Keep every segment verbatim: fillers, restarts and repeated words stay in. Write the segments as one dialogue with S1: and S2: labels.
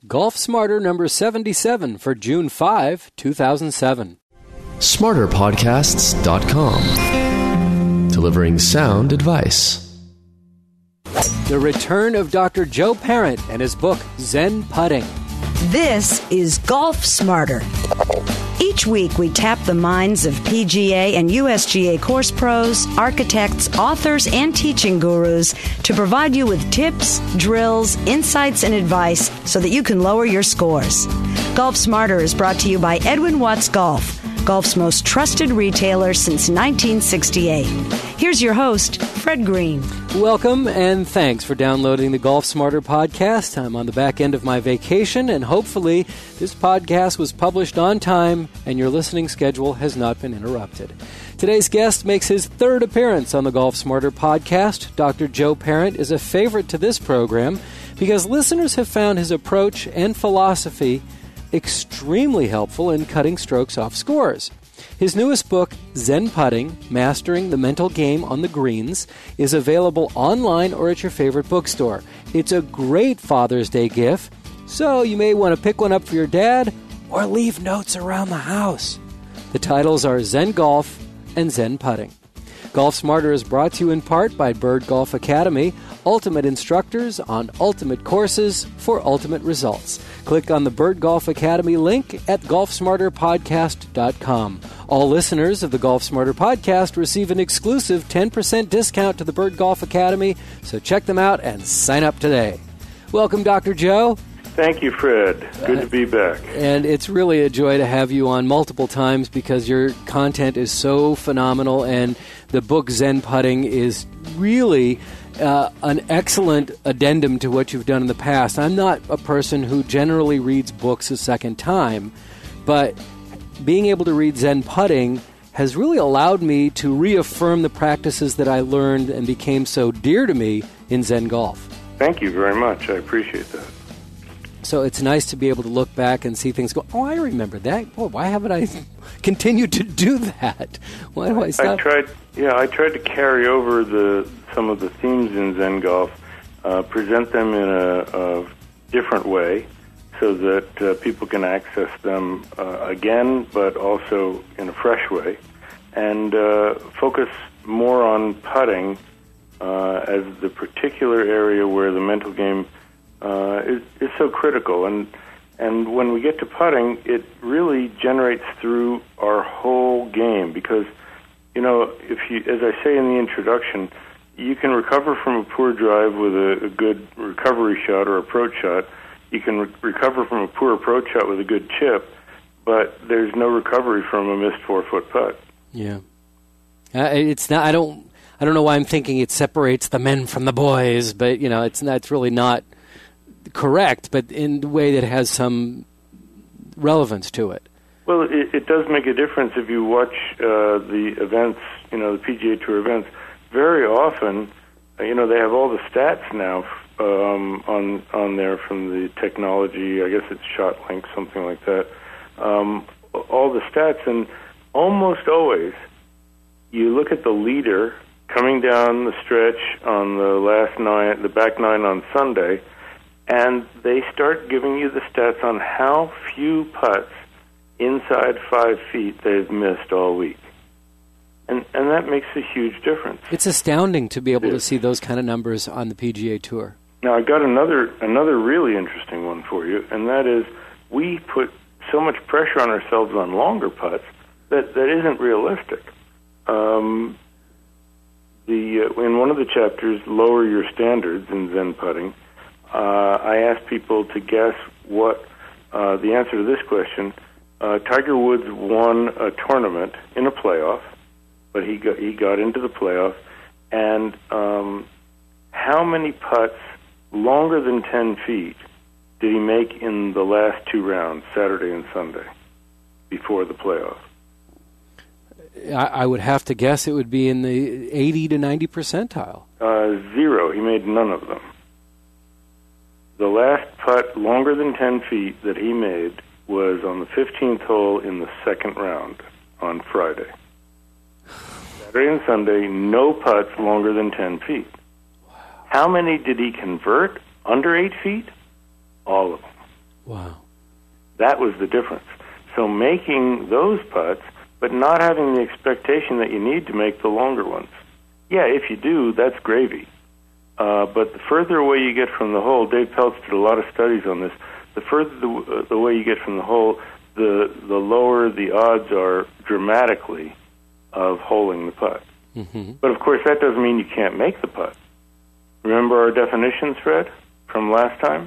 S1: Golf Smarter number seventy-seven for June fifth, two thousand seven.
S2: smarter podcasts dot com. Delivering sound advice.
S1: The return of Doctor Joe Parent and his book, Zen Putting.
S3: This is Golf Smarter. Each week we tap the minds of P G A and U S G A course pros, architects, authors, and teaching gurus to provide you with tips, drills, insights, and advice so that you can lower your scores. Golf Smarter is brought to you by Edwin Watts Golf, golf's most trusted retailer since nineteen sixty-eight. Here's your host, Fred Green.
S1: Welcome, and thanks for downloading the Golf Smarter podcast. I'm on the back end of my vacation, and hopefully this podcast was published on time and your listening schedule has not been interrupted. Today's guest makes his third appearance on the Golf Smarter podcast. Doctor Joe Parent is a favorite to this program because listeners have found his approach and philosophy extremely helpful in cutting strokes off scores. His newest book, Zen Putting, Mastering the Mental Game on the Greens, is available online or at your favorite bookstore. It's a great Father's Day gift, so you may want to pick one up for your dad or leave notes around the house. The titles are Zen Golf and Zen Putting. Golf Smarter is brought to you in part by Bird Golf Academy, ultimate instructors on ultimate courses for ultimate results. Click on the Bird Golf Academy link at golf smarter podcast dot com. All listeners of the Golf Smarter podcast receive an exclusive ten percent discount to the Bird Golf Academy, so check them out and sign up today. Welcome, Doctor Joe.
S4: Thank you, Fred. Good uh, to be back.
S1: And it's really a joy to have you on multiple times because your content is so phenomenal, and the book Zen Putting is really uh, an excellent addendum to what you've done in the past. I'm not a person who generally reads books a second time, but being able to read Zen Putting has really allowed me to reaffirm the practices that I learned and became so dear to me in Zen Golf.
S4: Thank you very much. I appreciate that.
S1: So it's nice to be able to look back and see things go, oh, I remember that. Boy, why haven't I continued to do that? Why do I stop?
S4: I tried, yeah, I tried to carry over the some of the themes in Zen Golf, uh, present them in a, a different way so that uh, people can access them uh, again, but also in a fresh way, and uh, focus more on putting uh, as the particular area where the mental game Uh, is, is so critical, and and when we get to putting, it really generates through our whole game. Because, you know, if you, as I say in the introduction, you can recover from a poor drive with a, a good recovery shot or approach shot. You can re- recover from a poor approach shot with a good chip, but there's no recovery from a missed four foot putt.
S1: Yeah, uh, it's not. I don't. I don't know why I'm thinking it separates the men from the boys, but you know, it's not. It's really not correct, but in a way that has some relevance to it.
S4: Well, it, it does make a difference if you watch uh, the events, you know, the P G A Tour events. Very often, uh, you know, they have all the stats now um, on on there from the technology. I guess it's ShotLink, something like that. Um, all the stats, and almost always, you look at the leader coming down the stretch on the last nine, the back nine on Sunday, and they start giving you the stats on how few putts inside five feet they've missed all week. And and that makes a huge difference.
S1: It's astounding to be able to see those kind of numbers on the P G A Tour.
S4: Now, I've got another another really interesting one for you, and that is we put so much pressure on ourselves on longer putts that, that isn't realistic. Um, the uh, in one of the chapters, Lower Your Standards in Zen Putting, Uh, I asked people to guess what uh, the answer to this question. Uh, Tiger Woods won a tournament in a playoff, but he got, he got into the playoff. And um, how many putts longer than ten feet did he make in the last two rounds, Saturday and Sunday, before the playoff?
S1: I, I would have to guess it would be in the eighty to ninety percentile.
S4: Uh, zero. He made none of them. The last putt longer than ten feet that he made was on the fifteenth hole in the second round on Friday. Saturday and Sunday, no putts longer than ten feet. Wow. How many did he convert under eight feet? All of them.
S1: Wow.
S4: That was the difference. So making those putts, but not having the expectation that you need to make the longer ones. Yeah, if you do, that's gravy. Uh, but the further away you get from the hole, Dave Peltz did a lot of studies on this, the further the, uh, the way you get from the hole, the, the lower the odds are dramatically of holing the putt.
S1: Mm-hmm.
S4: But of course, that doesn't mean you can't make the putt. Remember our definitions, Fred, from last time?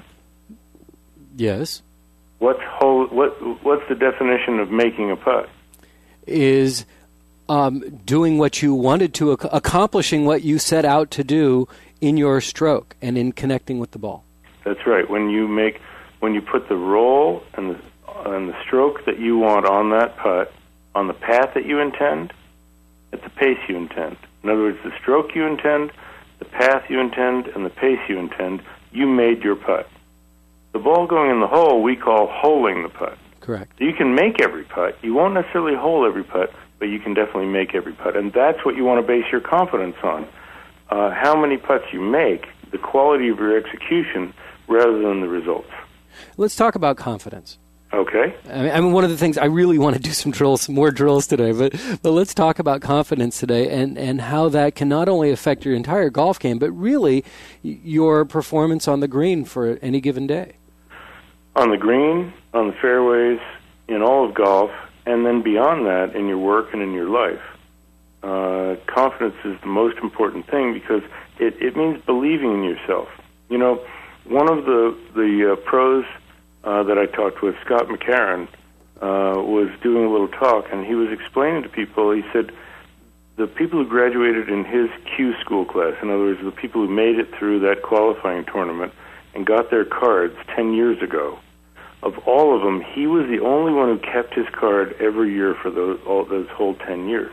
S1: Yes.
S4: What's hole, what, what's the definition of making a putt?
S1: Is um, doing what you wanted to, ac- accomplishing what you set out to do in your stroke and in connecting with the ball.
S4: That's right. When you make, when you put the roll and the, and the stroke that you want on that putt, on the path that you intend, at the pace you intend. In other words, the stroke you intend, the path you intend, and the pace you intend, you made your putt. The ball going in the hole we call holing the putt.
S1: Correct.
S4: So you can make every putt. You won't necessarily hole every putt, but you can definitely make every putt. And that's what you want to base your confidence on. Uh, how many putts you make, the quality of your execution, rather than the results.
S1: Let's talk about confidence.
S4: Okay.
S1: I mean, I mean, one of the things, I really want to do some drills, some more drills today, but but let's talk about confidence today and, and how that can not only affect your entire golf game, but really your performance on the green for any given day.
S4: On the green, on the fairways, in all of golf, and then beyond that, in your work and in your life. Uh, confidence is the most important thing because it, it means believing in yourself. You know, one of the, the uh, pros uh, that I talked with, Scott McCarron, uh, was doing a little talk, and he was explaining to people, he said, the people who graduated in his Q school class, in other words, the people who made it through that qualifying tournament and got their cards ten years ago, of all of them, he was the only one who kept his card every year for those, all those whole ten years.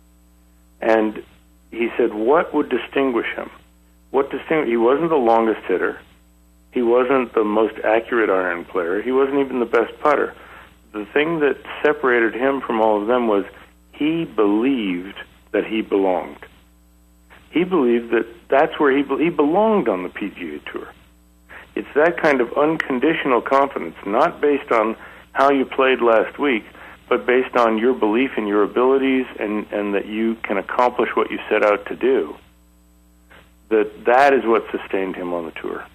S4: And he said, what would distinguish him? What distinguish? He wasn't the longest hitter. He wasn't the most accurate iron player. He wasn't even the best putter. The thing that separated him from all of them was he believed that he belonged. He believed that that's where he be- he belonged on the P G A Tour. It's that kind of unconditional confidence, not based on how you played last week, but based on your belief in your abilities and, and that you can accomplish what you set out to do, that that is what sustained him on the tour.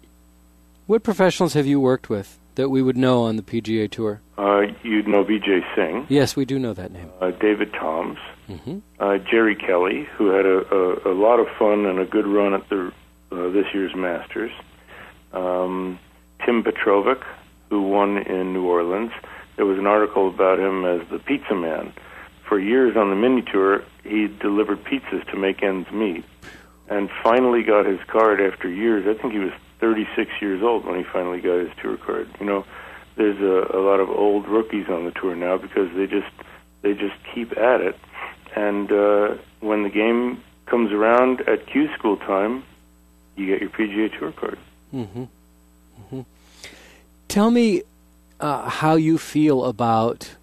S1: What professionals have you worked with that we would know on the P G A Tour?
S4: Uh, you'd know B J Singh.
S1: Yes, we do know that name.
S4: Uh, David Toms.
S1: Mm-hmm.
S4: Uh, Jerry Kelly, who had a, a, a lot of fun and a good run at the uh, this year's Masters. Um, Tim Petrovic, who won in New Orleans. There was an article about him as the pizza man. For years on the mini tour, he delivered pizzas to make ends meet, and finally got his card after years. I think he was thirty-six years old when he finally got his tour card. You know, there's a, a lot of old rookies on the tour now because they just they just keep at it. And uh, when the game comes around at Q school time, you get your P G A Tour card.
S1: Mm-hmm. Mm-hmm. Tell me uh, how you feel about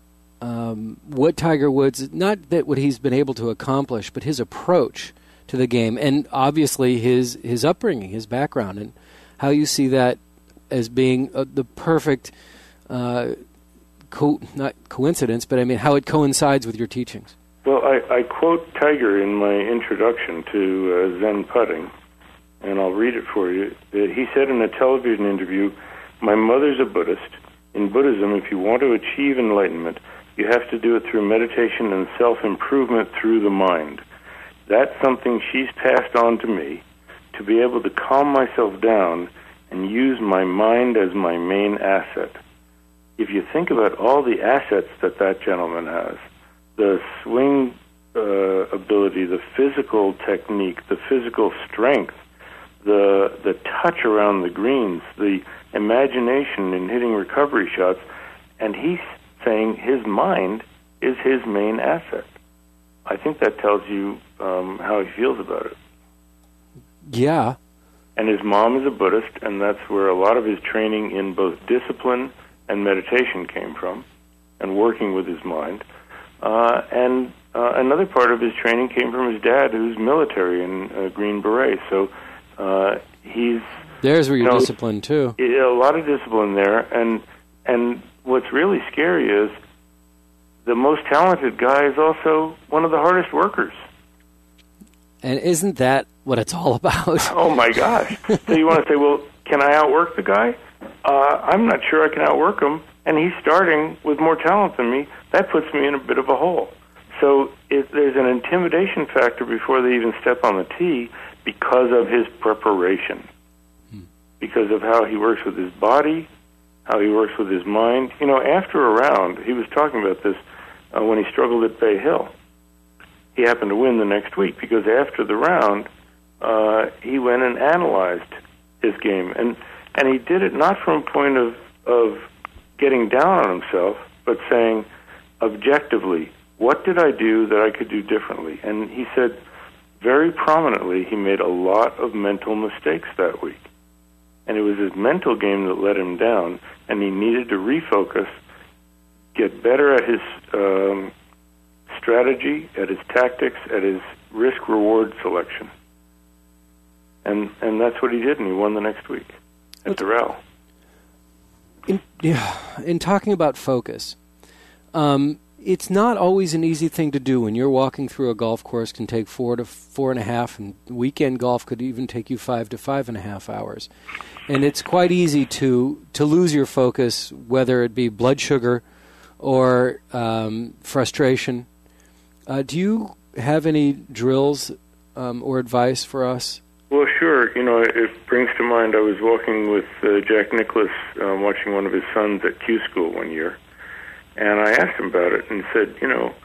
S1: um, what Tiger Woods, not that what he's been able to accomplish, but his approach to the game, and obviously his, his upbringing, his background, and how you see that as being uh, the perfect, uh, co- not coincidence, but I mean how it coincides with your teachings.
S4: Well, I, I quote Tiger in my introduction to uh, Zen putting, and I'll read it for you. He said in a television interview, "My mother's a Buddhist. In Buddhism, if you want to achieve enlightenment, you have to do it through meditation and self-improvement through the mind. That's something she's passed on to me, to be able to calm myself down and use my mind as my main asset." If you think about all the assets that that gentleman has, the swing uh, ability, the physical technique, the physical strength, the the touch around the greens, the imagination in hitting recovery shots, and he's saying his mind is his main asset. I think that tells you um, how he feels about it.
S1: Yeah.
S4: And his mom is a Buddhist, and that's where a lot of his training in both discipline and meditation came from, and working with his mind. Uh, and uh, another part of his training came from his dad, who's military and uh, Green Beret. So uh, he's
S1: There's where you're
S4: you know,
S1: disciplined, too.
S4: A lot of discipline there. And and what's really scary is the most talented guy is also one of the hardest workers.
S1: And isn't that what it's all about?
S4: Oh, my gosh. So you want to say, well, can I outwork the guy? Uh, I'm not sure I can outwork him, and he's starting with more talent than me. That puts me in a bit of a hole. So it, there's an intimidation factor before they even step on the tee because of his preparation, hmm. because of how he works with his body, how he works with his mind. You know, after a round, he was talking about this uh, when he struggled at Bay Hill. He happened to win the next week because after the round, uh, he went and analyzed his game. And and he did it not from a point of, of getting down on himself, but saying, objectively, what did I do that I could do differently? And he said very prominently he made a lot of mental mistakes that week. And it was his mental game that let him down, and he needed to refocus, get better at his um, strategy, at his tactics, at his risk-reward selection. And and that's what he did, and he won the next week at Doral.
S1: In, yeah, in talking about focus, um, it's not always an easy thing to do when you're walking through a golf course. Can take four to four and a half, and weekend golf could even take you five to five and a half hours. And it's quite easy to, to lose your focus, whether it be blood sugar or um, frustration. Uh, do you have any drills um, or advice for us?
S4: Well, sure. You know, it brings to mind I was walking with uh, Jack Nicklaus, um, watching one of his sons at Q School one year, and I asked him about it and said, you know,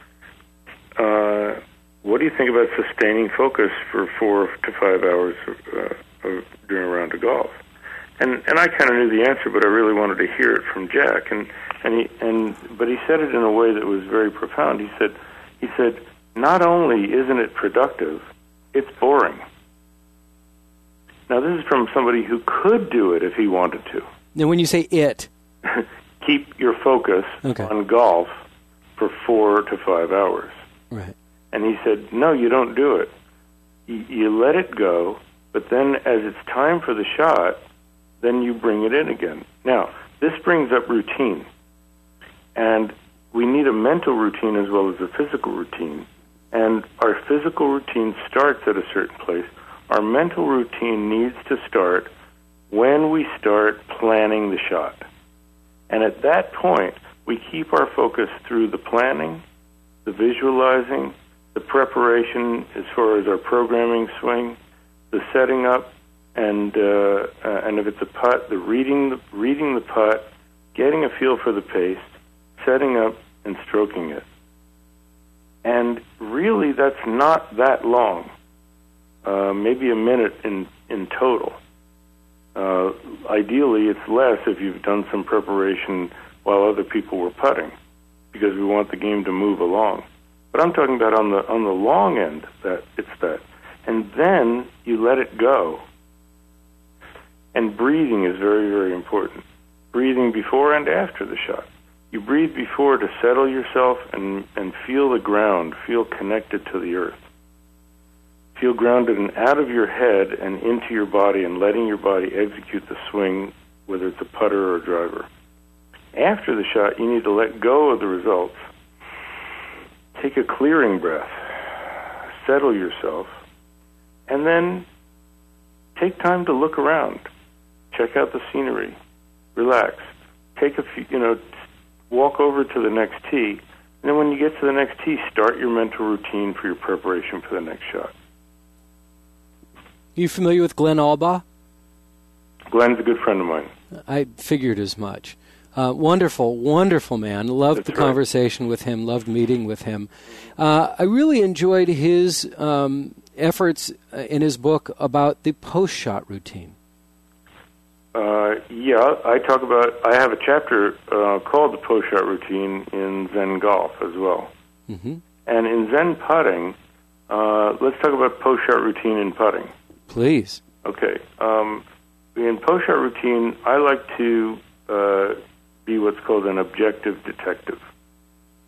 S4: uh, what do you think about sustaining focus for four to five hours uh, of during a round of golf? And and I kind of knew the answer, but I really wanted to hear it from Jack. And and he and but he said it in a way that was very profound. He said he said not only isn't it productive, it's boring. Now, this is from somebody who could do it if he wanted to.
S1: Now, when you say it,
S4: keep your focus okay. on golf for four to five hours.
S1: Right.
S4: And he said, no, you don't do it. You, you let it go, but then as it's time for the shot, then you bring it in again. Now, this brings up routine. And we need a mental routine as well as a physical routine. And our physical routine starts at a certain place. Our mental routine needs to start when we start planning the shot. And at that point, we keep our focus through the planning, the visualizing, the preparation as far as our programming swing, the setting up, and uh, uh, and if it's a putt, the reading the, reading the putt, getting a feel for the pace, setting up, and stroking it. And really, that's not that long. Uh, maybe a minute in, in total. Uh, ideally, it's less if you've done some preparation while other people were putting, because we want the game to move along. But I'm talking about on the on the long end, that it's that. And then you let it go. And breathing is very, very important. Breathing before and after the shot. You breathe before to settle yourself and, and feel the ground, feel connected to the earth. Feel grounded and out of your head and into your body and letting your body execute the swing, whether it's a putter or a driver. After the shot, you need to let go of the results. Take a clearing breath. Settle yourself. And then take time to look around. Check out the scenery. Relax. Take a few, you know, walk over to the next tee. And then when you get to the next tee, start your mental routine for your preparation for the next shot.
S1: You familiar with Glenn Albaugh?
S4: Glenn's a good friend of mine.
S1: I figured as much. Uh, wonderful, wonderful man. Loved That's the right. conversation with him. Loved meeting with him. Uh, I really enjoyed his um, efforts in his book about the post-shot routine.
S4: Uh, yeah, I talk about. I have a chapter uh, called the post-shot routine in Zen Golf as well. Mm-hmm. And in Zen putting, uh, let's talk about post-shot routine in putting.
S1: Please.
S4: Okay. Um, in post-shot routine, I like to uh, be what's called an objective detective.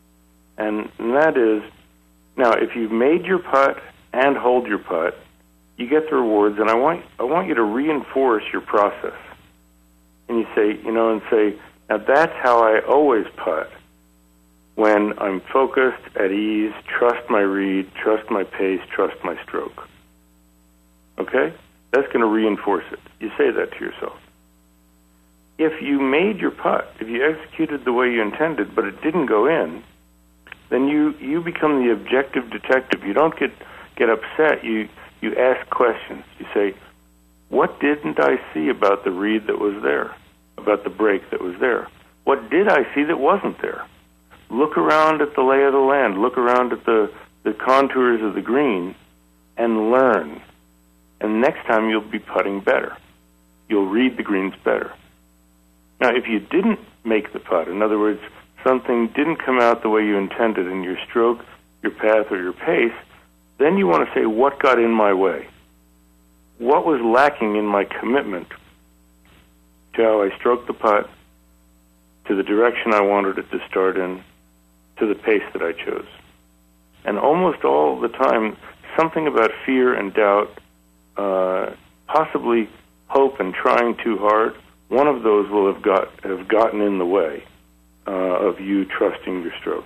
S4: And, and that is, now, if you've made your putt and hold your putt, you get the rewards, and I want I want you to reinforce your process. And you say, you know, and say, now that's how I always putt. When I'm focused, at ease, trust my read, trust my pace, trust my stroke. Okay? That's going to reinforce it. You say that to yourself. If you made your putt, if you executed the way you intended, but it didn't go in, then you, you become the objective detective. You don't get, get upset. You, you ask questions. You say, what didn't I see about the read that was there, about the break that was there? What did I see that wasn't there? Look around at the lay of the land. Look around at the, the contours of the green and learn. And next time you'll be putting better. You'll read the greens better. Now, if you didn't make the putt, in other words, something didn't come out the way you intended in your stroke, your path, or your pace, then you want to say, what got in my way? What was lacking in my commitment to how I stroked the putt, to the direction I wanted it to start in, to the pace that I chose? And almost all the time, something about fear and doubt, uh, possibly hope and trying too hard, one of those will have got have gotten in the way uh, of you trusting your stroke.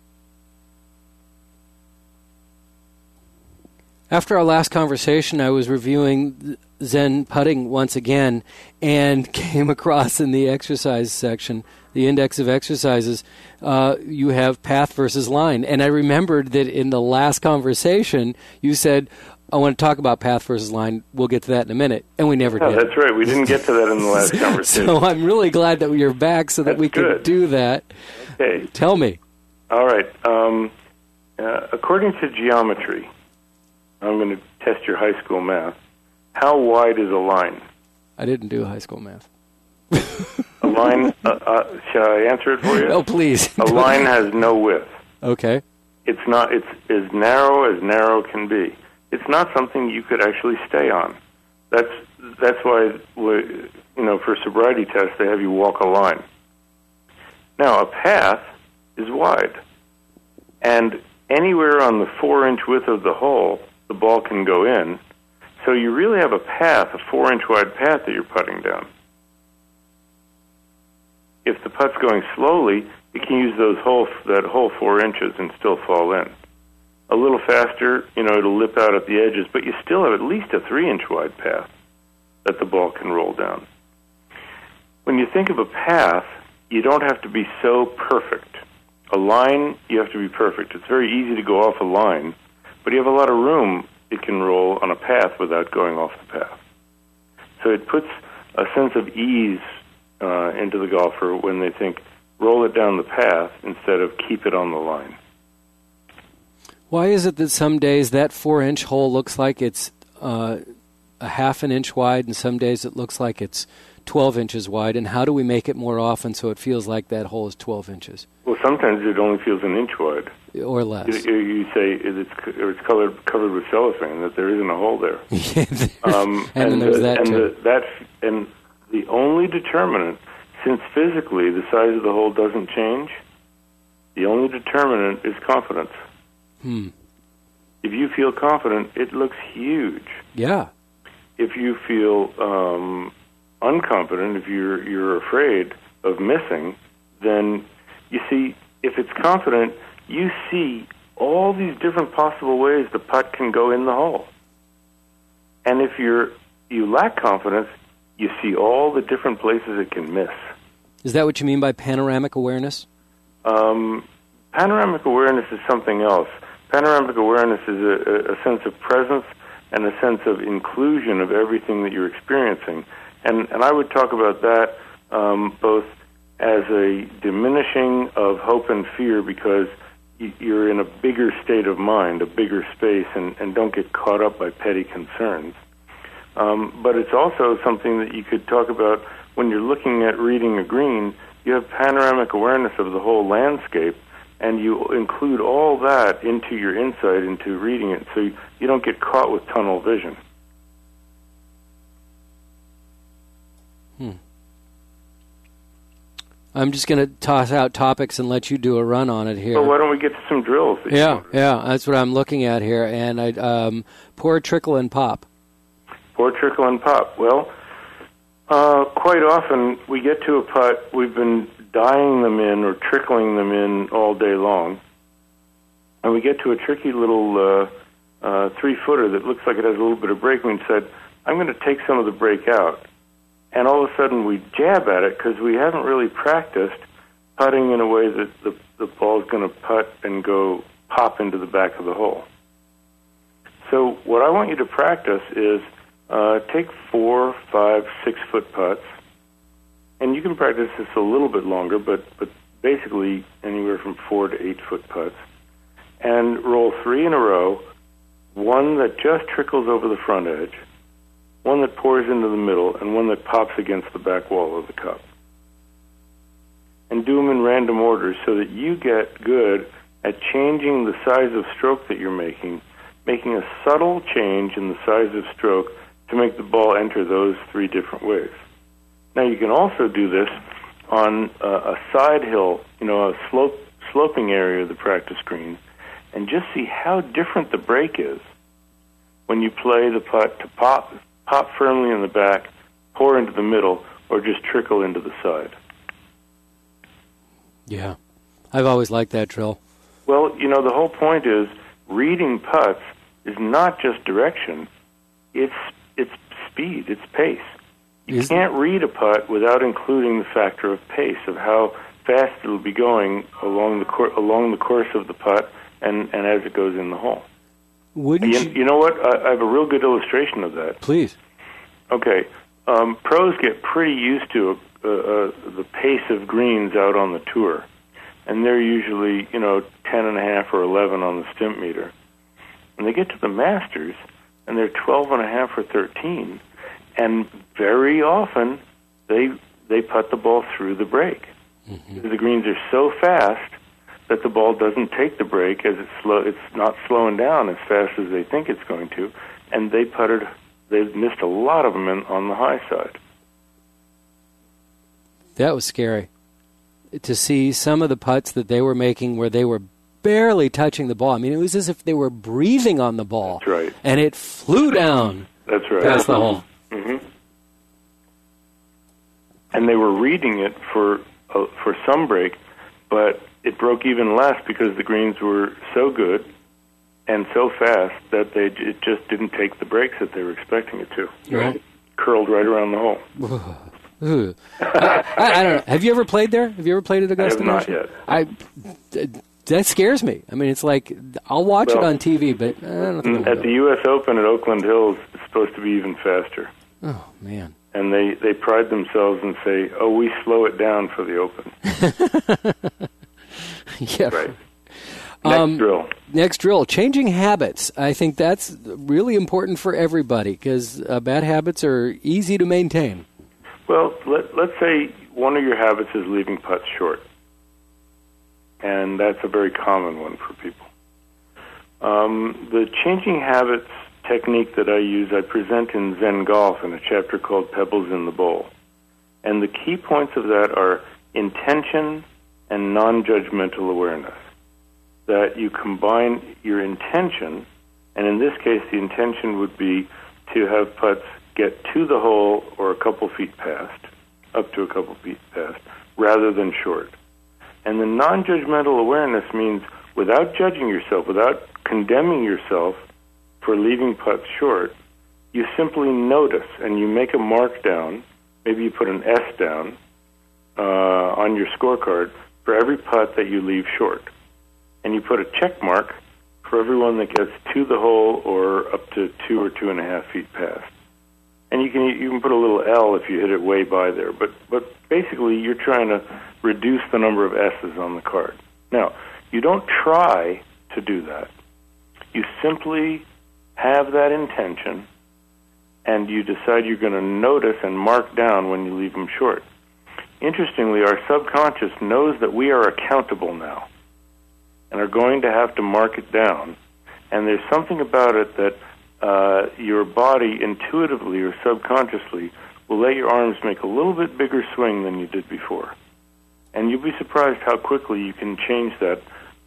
S1: After our last conversation, I was reviewing Zen putting once again and came across in the exercise section, the index of exercises, uh, you have path versus line. And I remembered that in the last conversation, you said, I want to talk about path versus line. We'll get to that in a minute. And we never
S4: yeah,
S1: did.
S4: That's right. We didn't get to that in the last conversation.
S1: So I'm really glad that you're back so that
S4: that's
S1: we can
S4: good.
S1: do that.
S4: Okay.
S1: Tell me.
S4: All right. Um, uh, according to geometry, I'm going to test your high school math. How wide is a line?
S1: I didn't do high school math.
S4: A line, uh, uh, shall I answer it for you?
S1: Oh, please.
S4: A line has no width.
S1: Okay.
S4: It's not. It's as narrow as narrow can be. It's not something you could actually stay on. That's that's why, you know, for sobriety tests, they have you walk a line. Now, a path is wide. And anywhere on the four-inch width of the hole, the ball can go in. So you really have a path, a four-inch wide path that you're putting down. If the putt's going slowly, you can use those whole, that whole four inches and still fall in. A little faster, you know, it'll lip out at the edges, but you still have at least a three-inch wide path that the ball can roll down. When you think of a path, you don't have to be so perfect. A line, you have to be perfect. It's very easy to go off a line, but you have a lot of room it can roll on a path without going off the path. So it puts a sense of ease uh, into the golfer when they think, roll it down the path instead of keep it on the line.
S1: Why is it that some days that four-inch hole looks like it's uh, a half an inch wide, and some days it looks like it's twelve inches wide, and how do we make it more often so it feels like that hole is twelve inches?
S4: Well, sometimes it only feels an inch wide.
S1: Or less.
S4: You, you say it's, it's colored, covered with cellophane, that there isn't a hole there. um,
S1: and, and then there's
S4: the,
S1: that
S4: and
S1: too.
S4: The, that, and the only determinant, since physically the size of the hole doesn't change, the only determinant is confidence.
S1: Hmm.
S4: If you feel confident, it looks huge.
S1: Yeah.
S4: If you feel um, unconfident, if you're you're afraid of missing, then you see, if it's confident, you see all these different possible ways the putt can go in the hole. And if you're you lack confidence, you see all the different places it can miss.
S1: Is that what you mean by panoramic awareness?
S4: Um, panoramic awareness is something else. Panoramic awareness is a, a sense of presence and a sense of inclusion of everything that you're experiencing. And, and I would talk about that um, both as a diminishing of hope and fear, because you're in a bigger state of mind, a bigger space, and, and don't get caught up by petty concerns. Um, but it's also something that you could talk about when you're looking at reading a green. You have panoramic awareness of the whole landscape, and you include all that into your insight, into reading it, so you, you don't get caught with tunnel vision.
S1: Hmm. I'm just going to toss out topics and let you do a run on it here.
S4: So why don't we get to some drills?
S1: Yeah, yeah, that's what I'm looking at here. And I um, pour, trickle, and pop.
S4: Pour, trickle, and pop. Well, uh, quite often we get to a putt, we've been dyeing them in or trickling them in all day long, and we get to a tricky little uh, uh, three-footer that looks like it has a little bit of break, and we said, I'm going to take some of the break out. And all of a sudden we jab at it because we haven't really practiced putting in a way that the, the ball's going to putt and go pop into the back of the hole. So what I want you to practice is uh, take four, five, six-foot putts, and you can practice this a little bit longer, but, but basically anywhere from four to eight-foot putts, and roll three in a row, one that just trickles over the front edge, one that pours into the middle, and one that pops against the back wall of the cup. And do them in random order so that you get good at changing the size of stroke that you're making, making a subtle change in the size of stroke to make the ball enter those three different ways. Now, you can also do this on a, a side hill, you know, a slope, sloping area of the practice green, and just see how different the break is when you play the putt to pop, pop firmly in the back, pour into the middle, or just trickle into the side.
S1: Yeah. I've always liked that drill.
S4: Well, you know, the whole point is reading putts is not just direction. It's it's speed, it's pace. You
S1: Isn't
S4: can't read a putt without including the factor of pace, of how fast it'll be going along the cor- along the course of the putt and, and as it goes in the hole.
S1: Wouldn't
S4: You,
S1: you?
S4: you know what? I, I have a real good illustration of that.
S1: Please.
S4: Okay. Um, pros get pretty used to uh, uh, the pace of greens out on the tour, and they're usually, you know, ten and a half or eleven on the stimp meter. And they get to the Masters, and they're twelve and a half or thirteen, and very often they they putt the ball through the break. Mm-hmm. The greens are so fast that the ball doesn't take the break as it's slow. It's not slowing down as fast as they think it's going to, and they putted. They've missed a lot of them in, on the high side.
S1: That was scary to see some of the putts that they were making where they were barely touching the ball. I mean, it was as if they were breathing on the ball.
S4: That's right.
S1: And it flew down.
S4: That's right.
S1: Past the hole.
S4: Mm-hmm. And they were reading it for uh, for some break, but it broke even less because the greens were so good and so fast that they it just didn't take the breaks that they were expecting it to.
S1: Right.
S4: It curled right around the hole.
S1: Ooh. I, I, I don't know. Have you ever played there? Have you ever played at Augusta
S4: I have not
S1: National? I, that scares me. I mean, it's like, I'll watch
S4: well,
S1: it on T V, but I don't think
S4: at the U S Open at Oakland Hills, it's supposed to be even faster.
S1: Oh, man.
S4: And they, they pride themselves and say, oh, we slow it down for the Open.
S1: Yeah.
S4: Right. Next
S1: um,
S4: drill.
S1: Next drill, changing habits. I think that's really important for everybody because uh, bad habits are easy to maintain.
S4: Well, let, let's say one of your habits is leaving putts short, and that's a very common one for people. Um, the changing habits technique that I use, I present in Zen Golf in a chapter called Pebbles in the Bowl. And the key points of that are intention and non-judgmental awareness. That you combine your intention, and in this case the intention would be to have putts get to the hole or a couple feet past, up to a couple feet past, rather than short. And the non-judgmental awareness means without judging yourself, without condemning yourself for leaving putts short, you simply notice and you make a mark down, maybe you put an S down uh, on your scorecard for every putt that you leave short. And you put a check mark for everyone that gets to the hole or up to two or two and a half feet past. And you can you can put a little L if you hit it way by there. But but basically you're trying to reduce the number of S's on the card. Now, you don't try to do that. You simply have that intention and you decide you're going to notice and mark down when you leave them short. Interestingly, our subconscious knows that we are accountable now and are going to have to mark it down. And there's something about it that uh, your body intuitively or subconsciously will let your arms make a little bit bigger swing than you did before. And you'll be surprised how quickly you can change that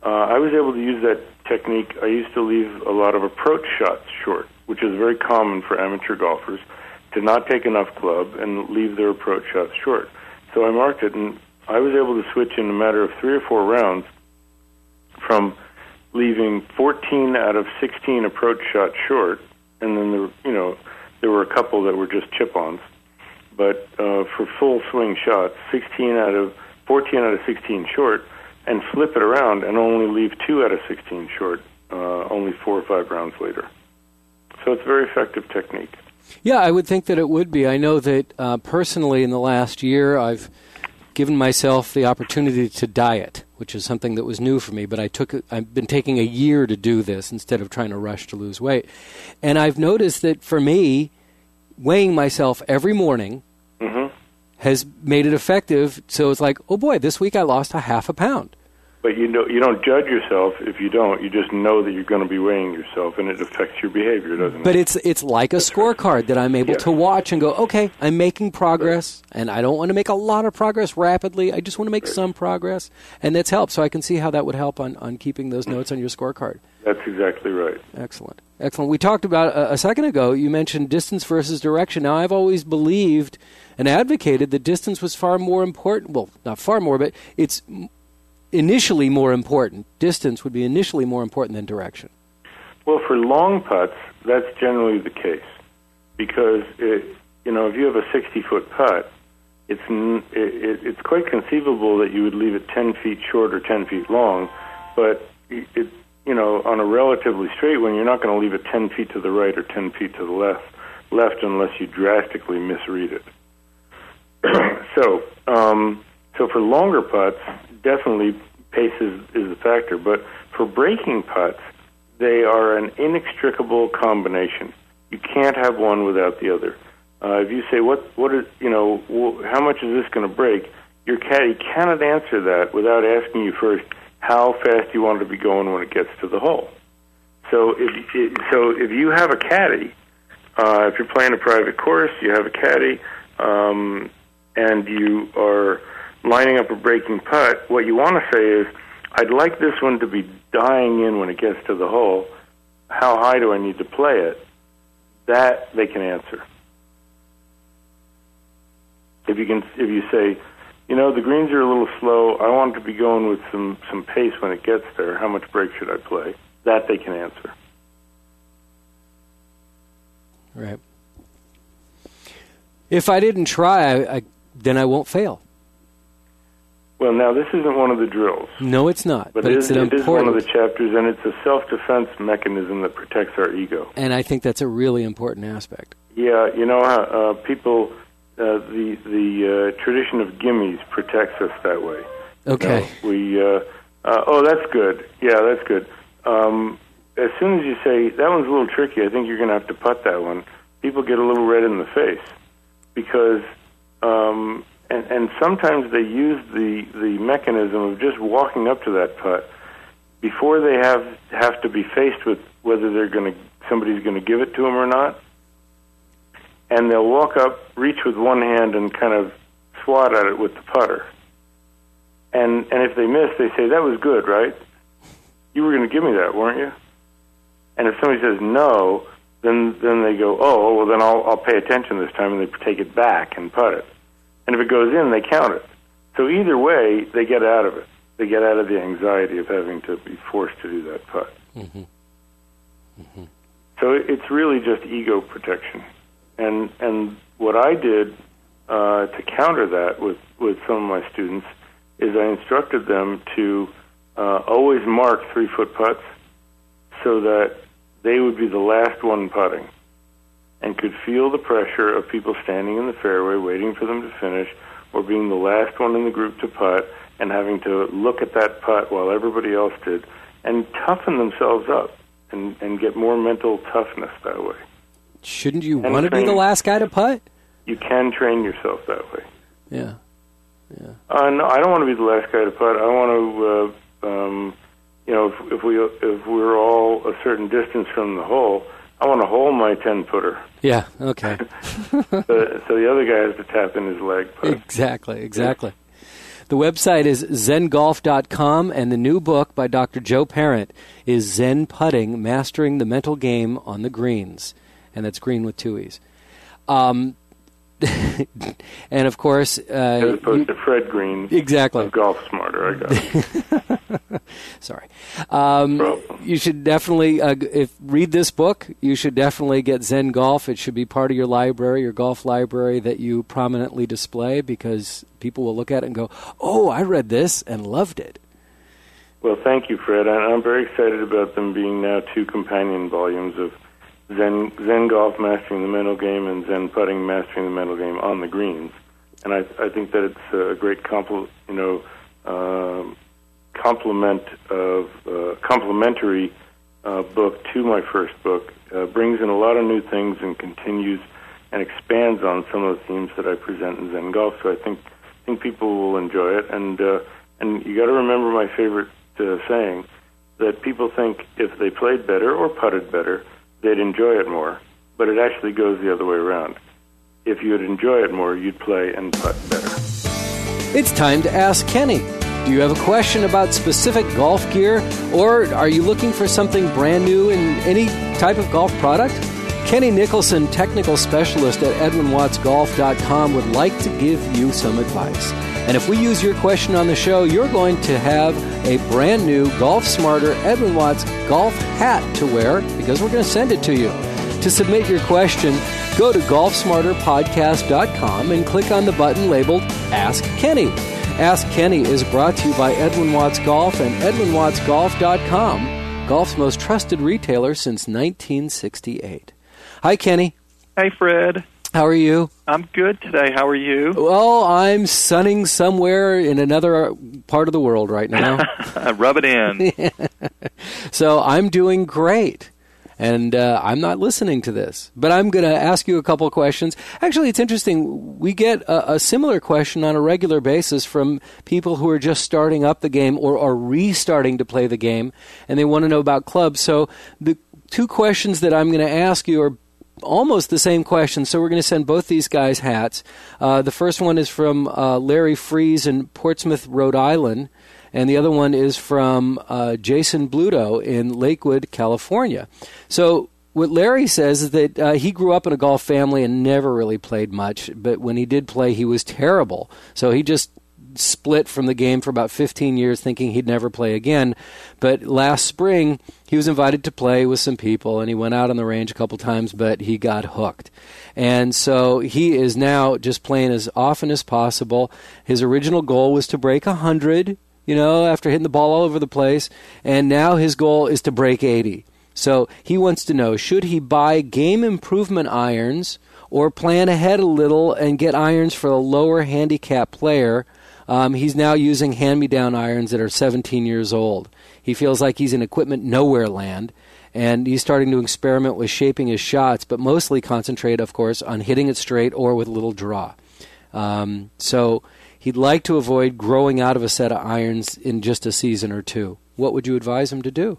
S4: uh, I was able to use that technique. I used to leave a lot of approach shots short, which is very common for amateur golfers, to not take enough club and leave their approach shots short. So I marked it, and I was able to switch in a matter of three or four rounds from leaving fourteen out of sixteen approach shots short, and then there, you know, there were a couple that were just chip-ons. But uh, for full swing shots, sixteen out of fourteen out of sixteen short, and flip it around and only leave two out of sixteen short, uh, only four or five rounds later. So it's a very effective technique.
S1: Yeah, I would think that it would be. I know that uh, personally in the last year I've given myself the opportunity to diet, which is something that was new for me, but I took I've been taking a year to do this instead of trying to rush to lose weight. And I've noticed that for me, weighing myself every morning mm-hmm. has made it effective. So it's like, oh boy, this week I lost a half a pound.
S4: But you know, you don't judge yourself if you don't. You just know that you're going to be weighing yourself, and it affects your behavior, doesn't it?
S1: But it's it's like a scorecard that I'm able
S4: yeah.
S1: to watch and go, okay, I'm making progress, and I don't want to make a lot of progress rapidly. I just want to make right. some progress, and that's helped. So I can see how that would help on, on keeping those notes on your scorecard.
S4: That's exactly right.
S1: Excellent. Excellent. We talked about, uh, a second ago, you mentioned distance versus direction. Now, I've always believed and advocated that distance was far more important. Well, not far more, but it's initially more important. Distance would be initially more important than direction.
S4: Well, for long putts, that's generally the case. Because, it, you know, if you have a sixty-foot putt, it's, it, it's quite conceivable that you would leave it ten feet short or ten feet long, but it, you know, on a relatively straight one, you're not going to leave it ten feet to the right or ten feet to the left, left unless you drastically misread it. so, um, so for longer putts, definitely pace is, is a factor. But for breaking putts, they are an inextricable combination. You can't have one without the other. Uh, if you say, what, what is, you know, wh- how much is this going to break? Your caddy cannot answer that without asking you first how fast you want to be going when it gets to the hole. So if, it, so if you have a caddy, uh, if you're playing a private course, you have a caddy, um, and you are lining up a breaking putt, what you want to say is, I'd like this one to be dying in when it gets to the hole. How high do I need to play it? That they can answer. If you can, if you say, you know, the greens are a little slow, I want it to be going with some, some pace when it gets there, how much break should I play? That they can answer.
S1: Right. If I didn't try, I, I, then I won't fail.
S4: Well, now, this isn't one of the drills.
S1: No, it's not.
S4: But,
S1: but
S4: it,
S1: it's
S4: is,
S1: an
S4: it
S1: important...
S4: is one of the chapters, and it's a self-defense mechanism that protects our ego.
S1: And I think that's a really important aspect.
S4: Yeah, you know, uh, people, uh, the the uh, tradition of gimmies protects us that way.
S1: Okay.
S4: You know, we, uh, uh, oh, that's good. Yeah, that's good. Um, as soon as you say, that one's a little tricky, I think you're going to have to putt that one, people get a little red in the face. Because... Um, And, and sometimes they use the, the mechanism of just walking up to that putt before they have have to be faced with whether they're going to somebody's going to give it to them or not. And they'll walk up, reach with one hand, and kind of swat at it with the putter. And and if they miss, they say, "That was good, right? You were going to give me that, weren't you?" And if somebody says no, then then they go, "Oh, well, then I'll I'll pay attention this time," and they take it back and putt it. And if it goes in, they count it. So either way, they get out of it. They get out of the anxiety of having to be forced to do that putt.
S1: Mm-hmm. Mm-hmm.
S4: So it's really just ego protection. And and what I did uh, to counter that with, with some of my students is I instructed them to uh, always mark three-foot putts so that they would be the last one putting, and could feel the pressure of people standing in the fairway waiting for them to finish, or being the last one in the group to putt and having to look at that putt while everybody else did, and toughen themselves up and, and get more mental toughness that way.
S1: Shouldn't you
S4: and
S1: want to be the last guy to putt?
S4: You can train yourself that way.
S1: Yeah. Yeah.
S4: Uh, no, I don't want to be the last guy to putt. I want to, uh, um, you know, if, if we if we're all a certain distance from the hole, I want to hold my ten-footer.
S1: Yeah, okay.
S4: so, so the other guy has to tap in his leg putt.
S1: Exactly, exactly. The website is zen golf dot com, and the new book by Doctor Joe Parent is Zen Putting, Mastering the Mental Game on the Greens. And that's green with two E's. Um, and, of course... Uh,
S4: As opposed you, to Fred Green.
S1: Exactly.
S4: Of Golf Smarter, I got
S1: Sorry. Um, you should definitely, uh, if read this book, you should definitely get Zen Golf. It should be part of your library, your golf library that you prominently display, because people will look at it and go, oh, I read this and loved it.
S4: Well, thank you, Fred. I'm very excited about them being now two companion volumes of Zen, Zen Golf, Mastering the Mental Game, and Zen Putting, Mastering the Mental Game on the Greens. And I, I think that it's a great compl- you know, um, complement of uh, complementary uh, book to my first book. Uh, brings in a lot of new things and continues and expands on some of the themes that I present in Zen Golf. So I think think people will enjoy it. And uh, and you got to remember my favorite uh, saying, that people think if they played better or putted better, they'd enjoy it more, but it actually goes the other way around. If you'd enjoy it more, you'd play and putt better.
S1: It's time to ask Kenny. Do you have a question about specific golf gear, or are you looking for something brand new in any type of golf product? Kenny Nicholson, technical specialist at edwin watts golf dot com, would like to give you some advice. And if we use your question on the show, you're going to have a brand new Golf Smarter Edwin Watts golf hat to wear, because we're going to send it to you. To submit your question, go to golf smarter podcast dot com and click on the button labeled Ask Kenny. Ask Kenny is brought to you by Edwin Watts Golf and edwin watts golf dot com, golf's most trusted retailer since nineteen sixty-eight. Hi, Kenny.
S5: Hey, Fred.
S1: How are you?
S5: I'm good today. How are you?
S1: Well, I'm sunning somewhere in another part of the world right now.
S5: Rub it in.
S1: So I'm doing great. And uh, I'm not listening to this. But I'm going to ask you a couple of questions. Actually, it's interesting. We get a, a similar question on a regular basis from people who are just starting up the game or are restarting to play the game, and they want to know about clubs. So the two questions that I'm going to ask you are almost the same question, so we're going to send both these guys hats. Uh, the first one is from uh, Larry Fries in Portsmouth, Rhode Island, and the other one is from uh, Jason Bluto in Lakewood, California. So what Larry says is that uh, he grew up in a golf family and never really played much, but when he did play, he was terrible. So he just split from the game for about fifteen years, thinking he'd never play again. But last spring, he was invited to play with some people, and he went out on the range a couple times, but he got hooked. And so he is now just playing as often as possible. His original goal was to break one hundred, you know, after hitting the ball all over the place, and now his goal is to break eighty. So he wants to know, should he buy game improvement irons or plan ahead a little and get irons for a lower handicap player? Um, he's now using hand-me-down irons that are seventeen years old. He feels like he's in equipment nowhere land, and he's starting to experiment with shaping his shots, but mostly concentrate, of course, on hitting it straight or with a little draw. Um, so he'd like to avoid growing out of a set of irons in just a season or two. What would you advise him to do?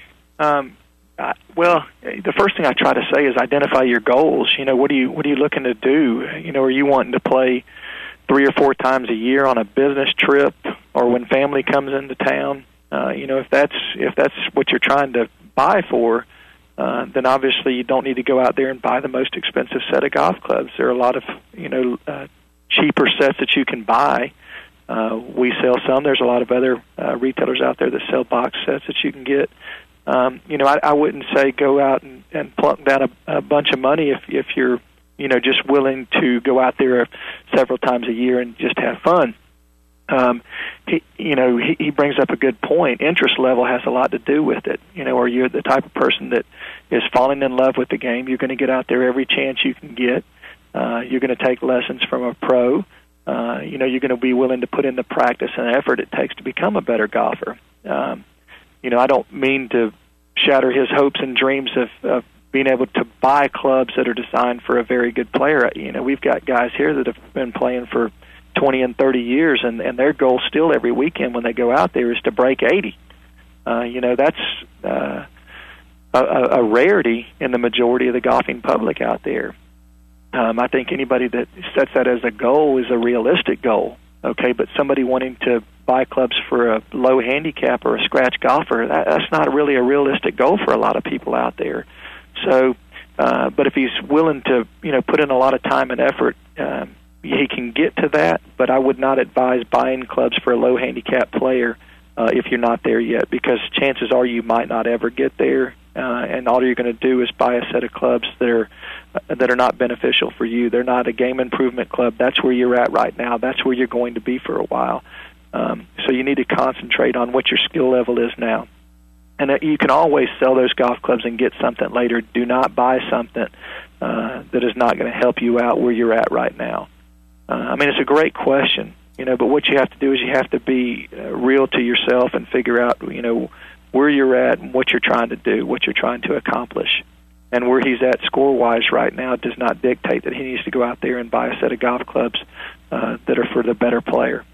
S5: Um, uh, well, the first thing I try to say is identify your goals. You know, what are you what are you looking to do? You know, are you wanting to play three or four times a year on a business trip, or when family comes into town? Uh, you know, if that's if that's what you're trying to buy for, uh, then obviously you don't need to go out there and buy the most expensive set of golf clubs. There are a lot of you know uh, cheaper sets that you can buy. Uh, we sell some. There's a lot of other uh, retailers out there that sell box sets that you can get. Um, you know, I, I wouldn't say go out and, and plunk down a, a bunch of money if if you're you know just willing to go out there several times a year and just have fun. Um, he, you know, he, he brings up a good point. Interest level has a lot to do with it. You know, are you the type of person that is falling in love with the game? You're going to get out there every chance you can get. Uh, you're going to take lessons from a pro. Uh, you know, you're going to be willing to put in the practice and effort it takes to become a better golfer. Um, you know, I don't mean to shatter his hopes and dreams of, of being able to buy clubs that are designed for a very good player. You know, we've got guys here that have been playing for twenty and thirty years, and, and their goal still every weekend when they go out there is to break eighty. Uh, you know, that's uh, a, a rarity in the majority of the golfing public out there. Um, I think anybody that sets that as a goal is a realistic goal. Okay, but somebody wanting to buy clubs for a low handicap or a scratch golfer, that, that's not really a realistic goal for a lot of people out there. So, uh, but if he's willing to, you know, put in a lot of time and effort, um, he can get to that. But I would not advise buying clubs for a low handicap player uh, if you're not there yet, because chances are you might not ever get there, uh, and all you're going to do is buy a set of clubs that are uh, that are not beneficial for you. They're not a game improvement club. That's where you're at right now. That's where you're going to be for a while. Um, so you need to concentrate on what your skill level is now. And uh, you can always sell those golf clubs and get something later. Do not buy something uh, that is not going to help you out where you're at right now. Uh, I mean, it's a great question, you know, but what you have to do is you have to be uh, real to yourself and figure out, you know, where you're at and what you're trying to do, what you're trying to accomplish. And where he's at score-wise right now does not dictate that he needs to go out there and buy a set of golf clubs uh, that are for the better player.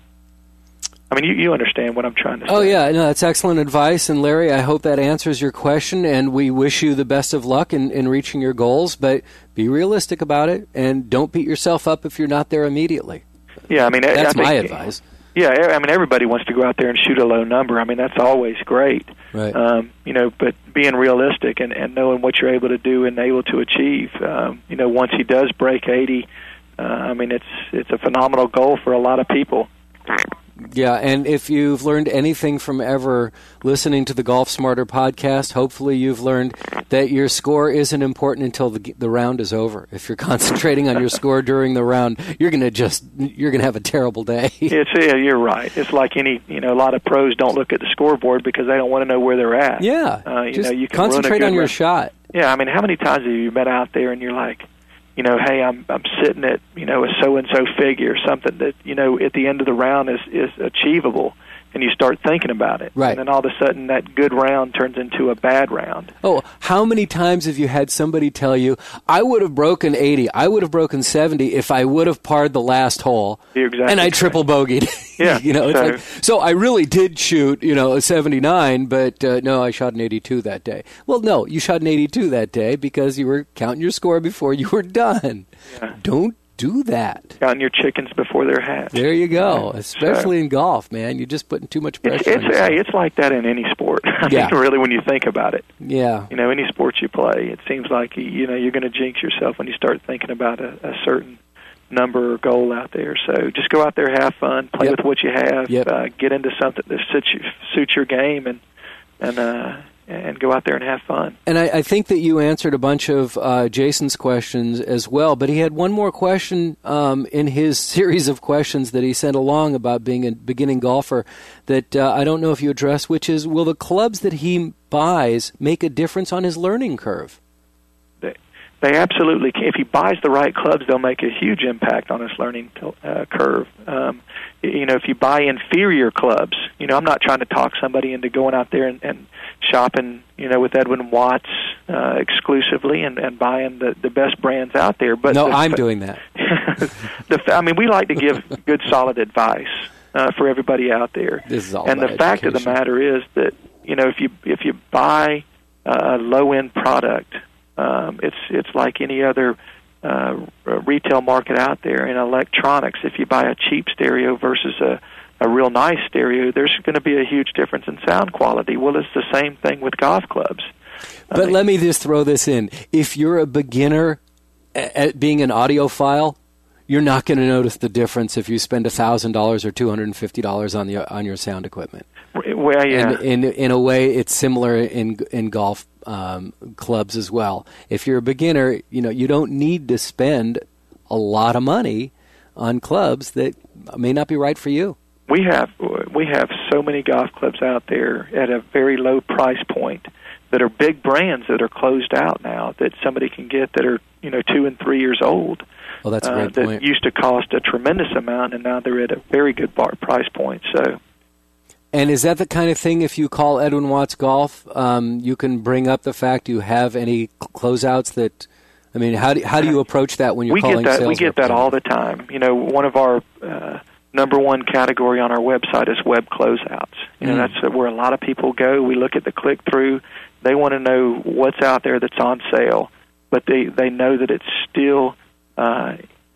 S5: I mean, you, you understand what I'm trying to say.
S1: Oh, yeah. No, that's excellent advice. And, Larry, I hope that answers your question, and we wish you the best of luck in, in reaching your goals. But be realistic about it, and don't beat yourself up if you're not there immediately.
S5: Yeah, I mean,
S1: that's
S5: I think,
S1: my advice.
S5: Yeah, I mean, everybody wants to go out there and shoot a low number. I mean, that's always great.
S1: Right.
S5: Um, you know, but being realistic and, and knowing what you're able to do and able to achieve. Um, you know, once he does break eighty, uh, I mean, it's it's a phenomenal goal for a lot of people.
S1: Yeah, and if you've learned anything from ever listening to the Golf Smarter podcast, hopefully you've learned that your score isn't important until the the round is over. If you're concentrating on your score during the round, you're gonna just you're gonna have a terrible day.
S5: It's yeah, you're right. It's like any you know a lot of pros don't look at the scoreboard because they don't want to know where they're at.
S1: Yeah,
S5: uh, you
S1: just
S5: know you can
S1: concentrate on your
S5: round.
S1: shot.
S5: Yeah, I mean, how many times have you been out there and you're like, you know, hey, I'm I'm sitting at, you know, a so-and-so figure, something that, you know, at the end of the round is, is achievable, and you start thinking about it.
S1: Right.
S5: And then all of a sudden that good round turns into a bad round.
S1: Oh, how many times have you had somebody tell you, I would have broken eighty, I would have broken seventy if I would have parred the last hole,
S5: You're exactly
S1: and I
S5: right.
S1: triple bogeyed.
S5: Yeah.
S1: you know, it's
S5: so,
S1: like, so I really did shoot, you know, a seventy-nine, but uh, no, I shot an eighty-two that day. Well, no, you shot an eighty-two that day because you were counting your score before you were done.
S5: Yeah.
S1: Don't do that.
S5: Counting your chickens before they're hatched.
S1: There you go. Especially
S5: so,
S1: in golf, man. You're just putting too much pressure
S5: it's,
S1: on
S5: it's,
S1: yourself.
S5: hey, it's like that in any sport. I
S1: Yeah.
S5: mean, really, when you think about it.
S1: Yeah.
S5: You know, any sport you play, it seems like, you know, you're going to jinx yourself when you start thinking about a, a certain number or goal out there. So just go out there, have fun, play
S1: Yep.
S5: with what you have,
S1: Yep.
S5: uh, get into something that suits, you, suits your game, and and uh, and go out there and have fun.
S1: And I, I think that you answered a bunch of uh, Jason's questions as well, but he had one more question um, in his series of questions that he sent along about being a beginning golfer that uh, I don't know if you addressed, which is, will the clubs that he buys make a difference on his learning curve?
S5: They, they absolutely can. If he buys the right clubs, they'll make a huge impact on his learning uh, curve. Um, you know, if you buy inferior clubs, you know, I'm not trying to talk somebody into going out there and, and shopping, you know, with Edwin Watts uh, exclusively and, and buying the, the best brands out there. But
S1: No,
S5: the,
S1: I'm doing that.
S5: the, I mean, we like to give good, solid advice uh, for everybody out there.
S1: This is all
S5: and the
S1: about
S5: fact of the
S1: education.
S5: matter is that, you know, if you if you buy a low-end product, um, it's it's like any other uh, retail market out there in electronics. If you buy a cheap stereo versus a a real nice stereo, there's going to be a huge difference in sound quality. Well, it's the same thing with golf clubs.
S1: But
S5: I mean,
S1: let me just throw this in. If you're a beginner at being an audiophile, you're not going to notice the difference if you spend one thousand dollars or two hundred fifty dollars on the on your sound equipment.
S5: Well, yeah.
S1: And in in a way, it's similar in in golf um, clubs as well. If you're a beginner, you know, you don't need to spend a lot of money on clubs that may not be right for you.
S5: We have we have so many golf clubs out there at a very low price point that are big brands that are closed out now that somebody can get that are, you know, two and three years old.
S1: Well, that's a great
S5: uh, that
S1: point.
S5: used to cost a tremendous amount, and now they're at a very good bar price point. So,
S1: and is that the kind of thing, if you call Edwin Watts Golf, um, you can bring up the fact you have any closeouts that, I mean, how do, how do you approach that when you're
S5: we
S1: calling
S5: get that
S1: sales
S5: we get that all the
S1: representatives?
S5: time. You know, one of our uh, number one category on our website is web closeouts. You know,
S1: Mm.
S5: that's where a lot of people go. We look at the click through. They want to know what's out there that's on sale, but they they know that it's still uh,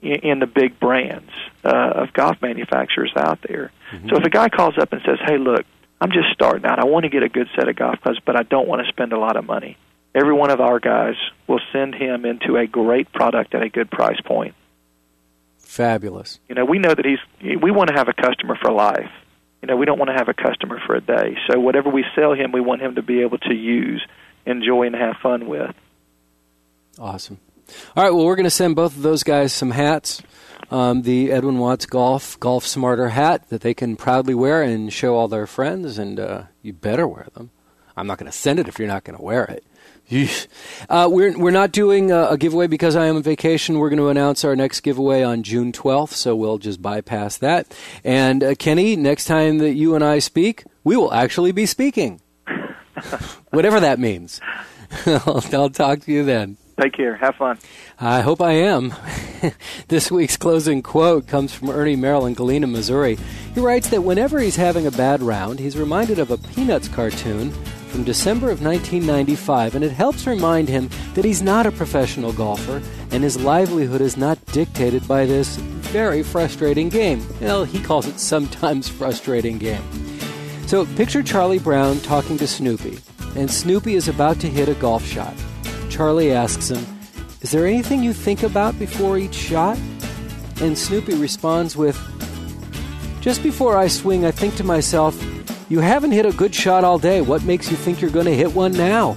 S5: in, in the big brands uh, of golf manufacturers out there. Mm-hmm. So if a guy calls up and says, hey, look, I'm just starting out. I want to get a good set of golf clubs, but I don't want to spend a lot of money. Every one of our guys will send him into a great product at a good price point.
S1: Fabulous.
S5: You know, we know that he's, we want to have a customer for life. You know, we don't want to have a customer for a day. So whatever we sell him, we want him to be able to use, enjoy, and have fun with.
S1: Awesome. All right, well, we're going to send both of those guys some hats. Um, the Edwin Watts Golf Golf Smarter hat that they can proudly wear and show all their friends, and uh, you better wear them. I'm not going to send it if you're not going to wear it. Uh, we're we're not doing a, a giveaway because I am on vacation. We're going to announce our next giveaway on June twelfth, so we'll just bypass that. And uh, Kenny, next time that you and I speak, we will actually be speaking, whatever that means. I'll, I'll talk to you then.
S5: Take care. Have fun.
S1: I hope I am. This week's closing quote comes from Ernie Merrill in Galena, Missouri. He writes that whenever he's having a bad round, he's reminded of a Peanuts cartoon from December of nineteen ninety-five, and it helps remind him that he's not a professional golfer, and his livelihood is not dictated by this very frustrating game. Well, he calls it sometimes frustrating game. So picture Charlie Brown talking to Snoopy, and Snoopy is about to hit a golf shot. Charlie asks him, "Is there anything you think about before each shot?" And Snoopy responds with, "Just before I swing, I think to myself, you haven't hit a good shot all day. What makes you think you're going to hit one now?"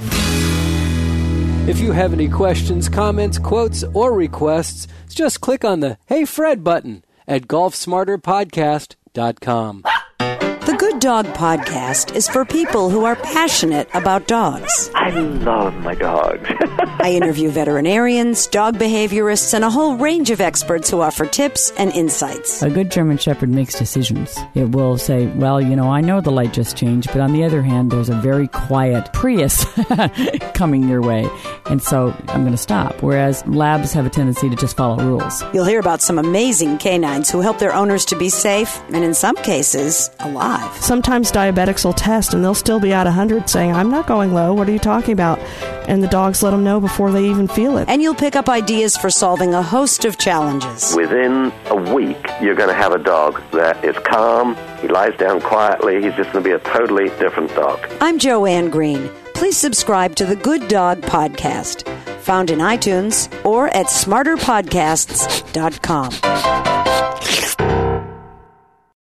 S1: If you have any questions, comments, quotes, or requests, just click on the Hey Fred button at golf smarter podcast dot com.
S3: The Good Dog Podcast is for people who are passionate about dogs.
S5: I love my dogs.
S3: I interview veterinarians, dog behaviorists, and a whole range of experts who offer tips and insights.
S6: A good German Shepherd makes decisions. It will say, well, you know, I know the light just changed, but on the other hand, there's a very quiet Prius coming your way, and so I'm going to stop. Whereas labs have a tendency to just follow rules.
S3: You'll hear about some amazing canines who help their owners to be safe, and in some cases, alive.
S7: Sometimes diabetics will test and they'll still be at one hundred saying, I'm not going low, what are you talking about? And the dogs let them know before they even feel it.
S3: And you'll pick up ideas for solving a host of challenges.
S8: Within a week, you're going to have a dog that is calm, he lies down quietly, he's just going to be a totally different dog.
S3: I'm Joanne Green. Please subscribe to the Good Dog Podcast, found in iTunes or at smarter podcasts dot com.